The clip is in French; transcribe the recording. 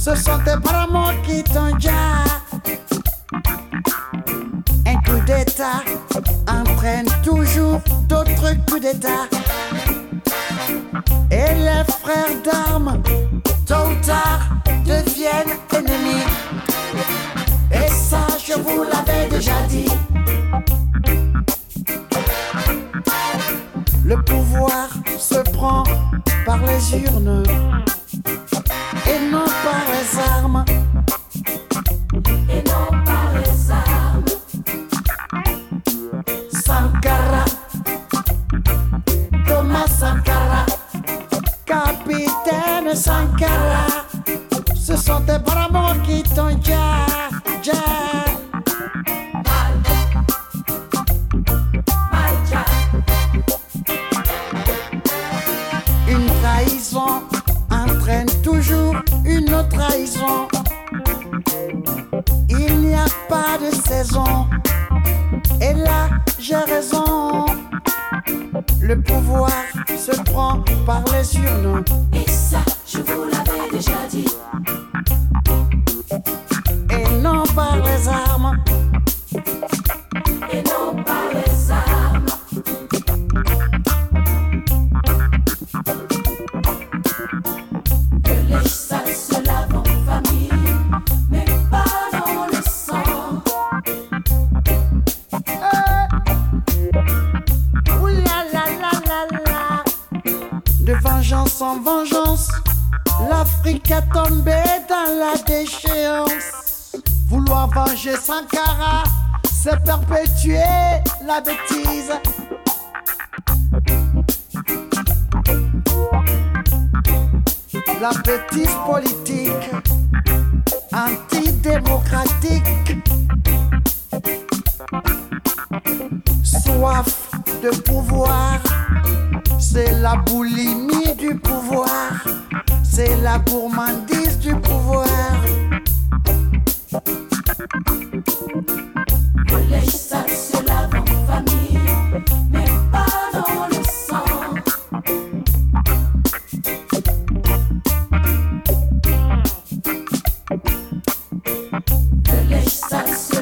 Ce sont tes parents qui t'ont déjà. Un coup d'état entraîne toujours d'autres coups d'état. Et les frères d'armes, tôt ou tard, deviennent ennemis. Et ça, je vous l'avais déjà dit. Le pouvoir se prend par les urnes et non par les armes. Et non par les armes. Sankara, Thomas Sankara, capitaine Sankara. Ce sont tes parents qui t'ont déjà. Une trahison entraîne toujours une autre trahison. Il n'y a pas de saison. Et là, j'ai raison. Le pouvoir se prend par les urnes. Et ça, je vous l'avais déjà dit. Et non par les armes. Et non par les armes. Que les salles se lavent en famille, mais pas dans le sang. Ouh là là là là là. De vengeance en vengeance, l'Afrique a tombé dans la déchéance. Vouloir venger Sankara, c'est perpétuer la bêtise. La bêtise politique, antidémocratique. Soif de pouvoir, c'est la boulimie du pouvoir, c'est la gourmandise du pouvoir. Que les salles se lavent en famille, mais pas dans le sang. Que les salles se